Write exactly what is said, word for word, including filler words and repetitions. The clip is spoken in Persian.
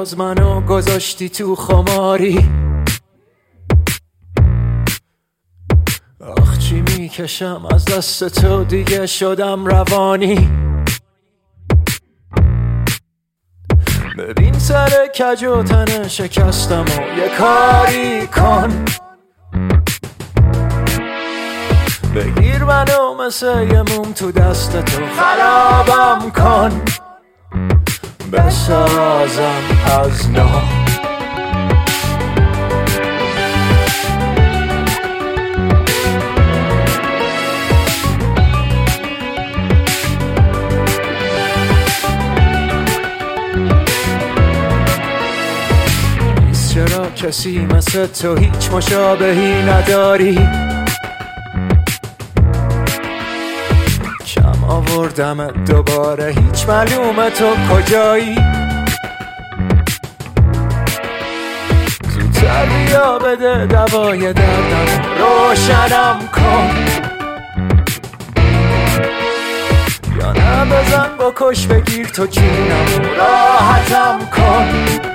باز منو گذاشتی تو خماری. آخ چی میکشم از دست تو، دیگه شدم روانی. ببین سر کج و تنه شکستم و یه کاری کن. بگیر منو مثل یه موم تو دست تو، خرابم کن، بسازم از نو. نیست چرا کسی مثل تو هیچ مشابهی نداری. کم آوردم دوباره، هیچ معلومه تو کجایی. زودتر بیا بده دوای دردم، روشنم کن. یا نه بزن بکش، بگیر تو جونم، راحتم کن.